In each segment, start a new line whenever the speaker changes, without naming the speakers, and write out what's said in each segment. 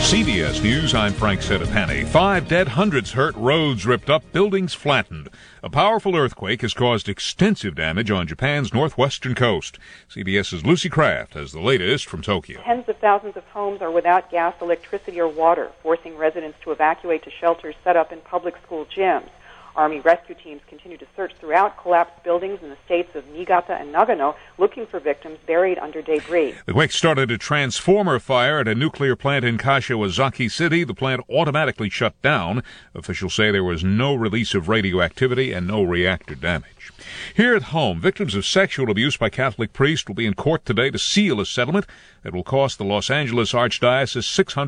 CBS News, I'm Frank Sedapani. 5 dead, hundreds hurt, roads ripped up, buildings flattened. A powerful earthquake has caused extensive damage on Japan's northwestern coast. CBS's Lucy Kraft has the latest from Tokyo.
Tens of thousands of homes are without gas, electricity, or water, forcing residents to evacuate to shelters set up in public school gyms. Army rescue teams continue to search throughout collapsed buildings in the states of Niigata and Nagano, looking for victims buried under debris.
The quake started a transformer fire at a nuclear plant in Kashiwazaki City. The plant automatically shut down. Officials say there was no release of radioactivity and no reactor damage. Here at home, victims of sexual abuse by Catholic priests will be in court today to seal a settlement that will cost the Los Angeles Archdiocese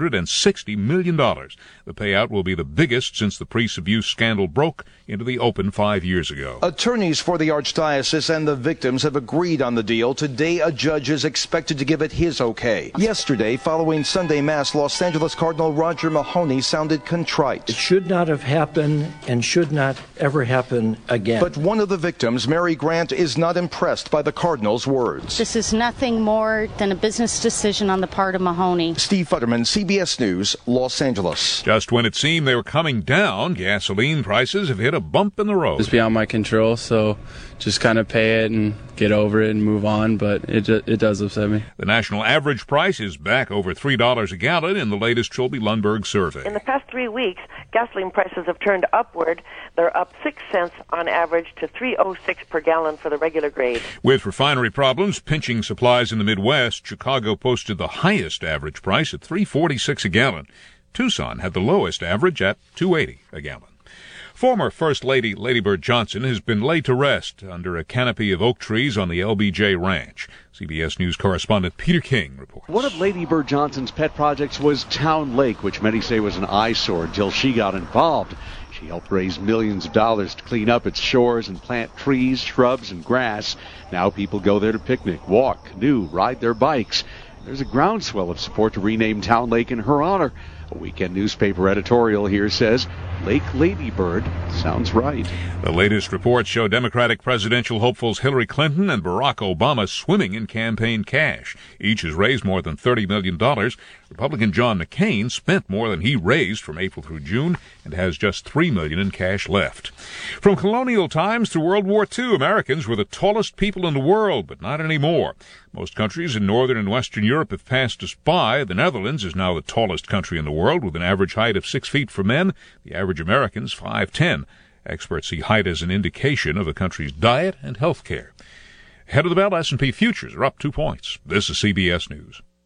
$660 million. The payout will be the biggest since the priest abuse scandal broke into the open 5 years ago.
Attorneys for the Archdiocese and the victims have agreed on the deal. Today, a judge is expected to give it his okay. Yesterday, following Sunday Mass, Los Angeles Cardinal Roger Mahony sounded contrite.
It should not have happened and should not ever happen again.
But one of the victims, Mary Grant, is not impressed by the Cardinal's words.
This is nothing more than a business decision on the part of Mahony.
Steve Futterman, CBS News, Los Angeles.
Just when it seemed they were coming down, gasoline prices have hit a bump in the road.
It's beyond my control, so just kind of pay it and get over it and move on, but it does upset me.
The national average price is back over $3 a gallon in the latest Trilby Lundberg survey.
In the past 3 weeks, gasoline prices have turned upward. They're up 6 cents on average to $3.06 per gallon for the regular grade.
With refinery problems pinching supplies in the Midwest, Chicago posted the highest average price at $3.46 a gallon. Tucson had the lowest average at $2.80 a gallon. Former First Lady Lady Bird Johnson has been laid to rest under a canopy of oak trees on the LBJ Ranch. CBS News correspondent Peter King reports.
One of Lady Bird Johnson's pet projects was Town Lake, which many say was an eyesore until she got involved. She helped raise millions of dollars to clean up its shores and plant trees, shrubs, and grass. Now people go there to picnic, walk, canoe, ride their bikes. There's a groundswell of support to rename Town Lake in her honor. A weekend newspaper editorial here says Lake Lady Bird sounds right.
The latest reports show Democratic presidential hopefuls Hillary Clinton and Barack Obama swimming in campaign cash. Each has raised more than $30 million. Republican John McCain spent more than he raised from April through June and has just $3 million in cash left. From colonial times to World War II, Americans were the tallest people in the world, but not anymore. Most countries in Northern and Western Europe have passed us by. The Netherlands is now the tallest country in the world with an average height of 6 feet for men. The average American's 5'10". Experts see height as an indication of a country's diet and health care. Ahead of the bell, S&P futures are up 2 points. This is CBS News.